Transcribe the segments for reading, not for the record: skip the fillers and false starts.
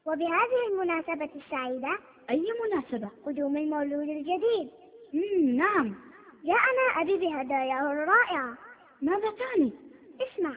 وبهذه المناسبة السعيدة. أي مناسبة؟ قدوم المولود الجديد. نعم. جاءنا أبي بهداياه الرائعة. ماذا تعني؟ اسمع.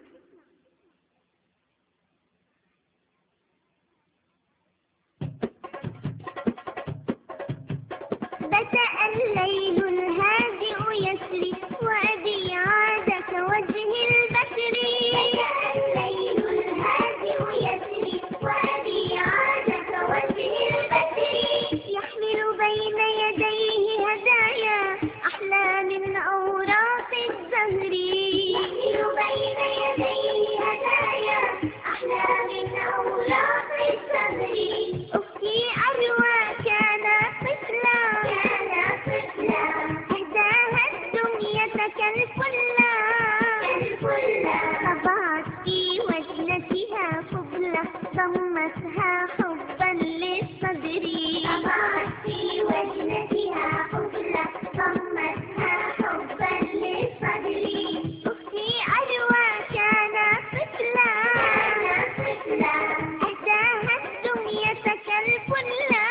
بدأ الليل الهادئ يسري وأبي عاد كوجه البدر. بدأ الليل الهادئ يسري وأبي عاد كوجه البدر. يحمل بين يديه هدايا أحلى من أوراق الزهر. يحمل بين يديه هدايا أحلى من أوراق الزهر. أختي أروى كان طفلا أهداها الدنيا كالفلا. طبعت في وجنتها قبلة ضمتها حبا للصدر. طبعت في وجنتها قبلة ضمتها حبا للصدر. أختي أروى كان طفلا أهداها الدنيا كالفلا.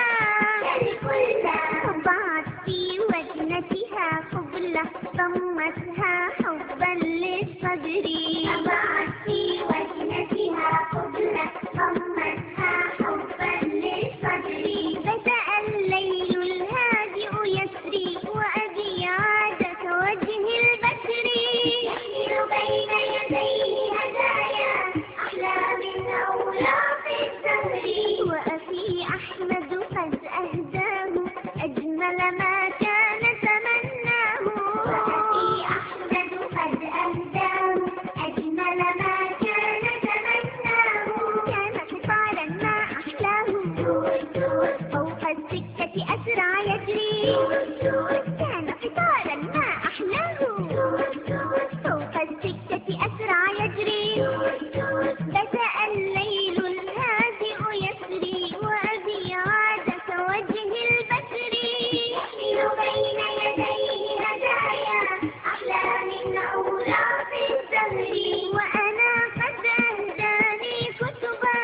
طبعت في وجنتها قبلة ضمتها حبا للصدر. طبعت في وجنتها قبلة ضمتها حبا للصدر. بدأ الليل الهادئ يسري وأبي عاد كوجه البدر. يحمل بين يديه هدايا أحلى من أوراق الزهر. وأخي أحمد قد أهداه أجمل ما كان تمناه. وأخي أحمد قد أهداه أجمل ما كان تمناه. كان قطارا ما أحلاه فوق السكة أسرع يجري. كان قطارا ما أحلاه فوق السكة أسرع يجري. بدأ الليل الهادئ يسري وأبي عاد كوجه البدر. يحمل بين يديه هدايا أحلى من أوراق الزهر. وأنا قد أهداني كتبا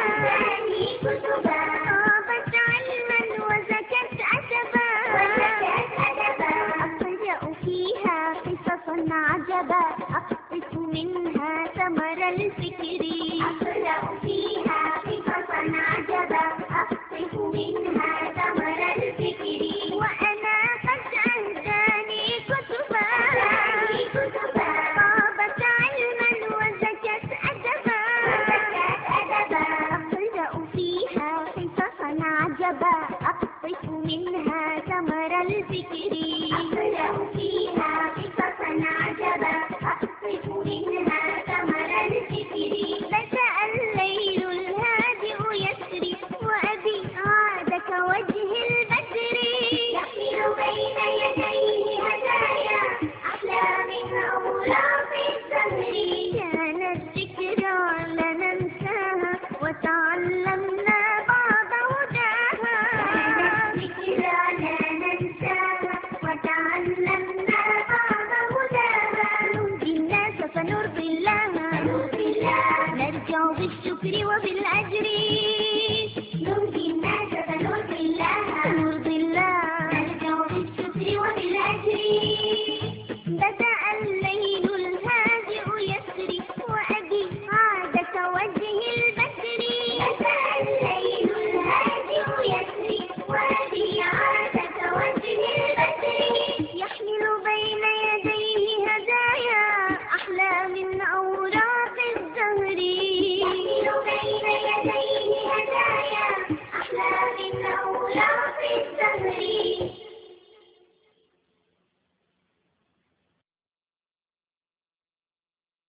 طابت علما وزكت أدبا. أقرأ فيها قصصا عجبا أقطف منها ثمر الفكر. أقرأ فيها قصصا عجبا أقطف منها ثمر الفكر. وأنا قد أهداني كتبا طابت علما وزكت أدبا. أقرأ فيها قصصا عجبا أقطف منها ثمر الفكر. أقرأ فيها قصصا عجبا أقطف منها ثمر الفكر. بدأ الليل الهادئ يسري وأبي عاد كوجه البدر. يحمل بين يديه هدايا أحلى من أوراق الزهر. كانت ذكرى لا ننساها وتعلمنا بعض هداها. كانت ذكرى لا ننساها وتعلمنا بعض هداها. نرضي الناس فنرضي الله نرجع بالشكر وبالأجر. نرضي الناس فنرضي الله نرجع بالشكر وبالأجر. بدأ الليل الهادئ يسري وأبي عاد كوجه البدر. بدأ الليل الهادئ يسري وأبي عاد كوجه البدر. يحمل بين يديه هدايا أحلى من أوراق الزهر. يحمل بين يديه